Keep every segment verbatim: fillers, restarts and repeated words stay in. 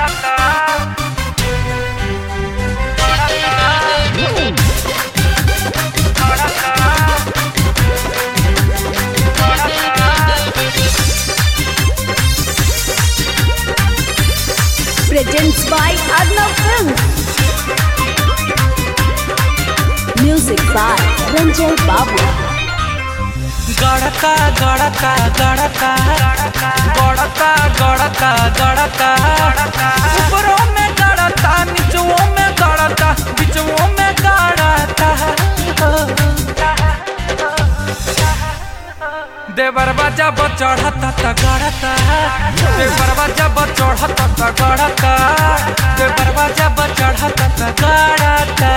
Presents by Arnav Films. Music by Ranjay Babu. गड़का गड़का गड़का गड़का गड़का गड़का ऊपरों में गड़ता नीचों में गड़ता बीचों में गड़ता देवरवा जब चढ़ता त गड़ता देवरवा जब चढ़ता त गड़ता देवरवा जब चढ़ता त गड़ता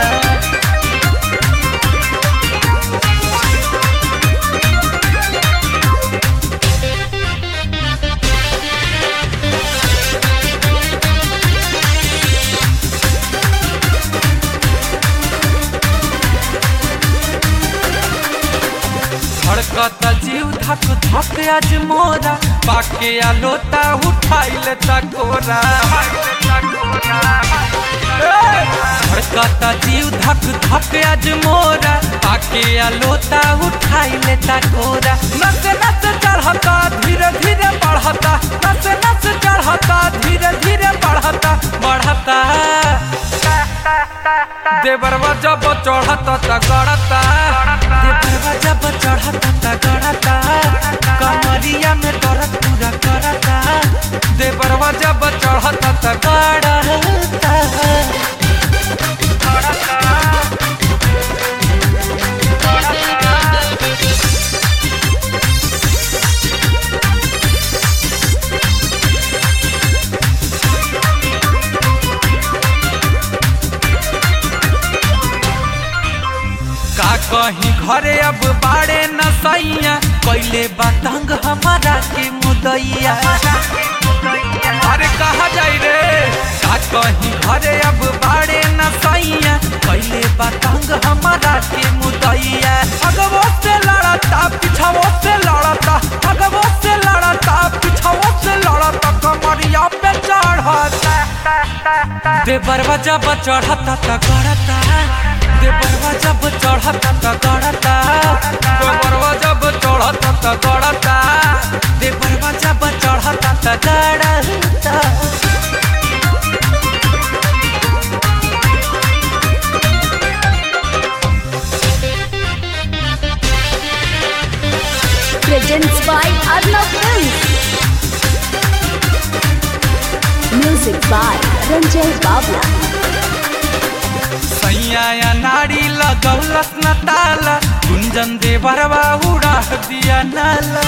धड़कता जीव धक धक आज मोरा पाके आलोता उठाइले तकोरा धड़कता जीव धक धक आज मोरा पाके आलोता उठाइले तकोरा नस नस चढ़ता धीरे धीरे बढ़ता नस नस चढ़ता धीरे धीरे बढ़ता बढ़ता देवरवा जब चढ़ता त गड़ता देवरवा जब चढ़ता त गड़ता कमरिया में दर्द पूरा करता देवरवा जब चढ़ता त गड़ता का कहीं घरे अब बाड़े न सैया कैले बातंग हमारा के मुदैया अरे कहा जाई रे का कहीं घरे अब बाड़े न सैया कैले बातंग हमारा के मुदैया अगवो से लड़ता पिछवो से लड़ता अगवो से लड़ता पिछवो से लड़ता कमरिया पे चढ़ता देवरवा जब चढ़ता त गड़ता देवरवा जब चढ़ता त गड़ता देवरवा जब चढ़ता त गड़ता देवरवा जब चढ़ता त गड़ता Presents by Arnav Films. Music by Ranjay Babu. सैया नाड़ी लगौलस न ताला गुंजन देवरवा उड़ा दिया नाला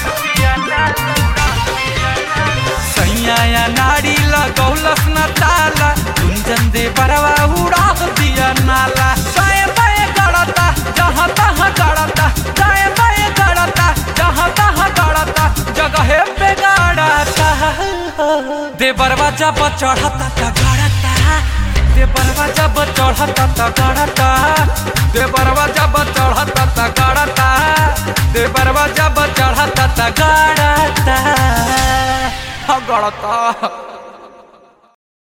सैया नाड़ी लगौलस न ताला गुंजन देवरवा उड़ा दिया नाला दाएं बाएं गड़ता जहाँ तहाँ गड़ता दाएं बाएं गड़ता जहाँ तहाँ गड़ता जगह पे गड़ता देवरवा जब चढ़ता त गड़ता देवरवा जब चढ़ता त गड़ता देवरवा जब चढ़ता त गड़ता देवरवा जब चढ़ता त गड़ता गड़ता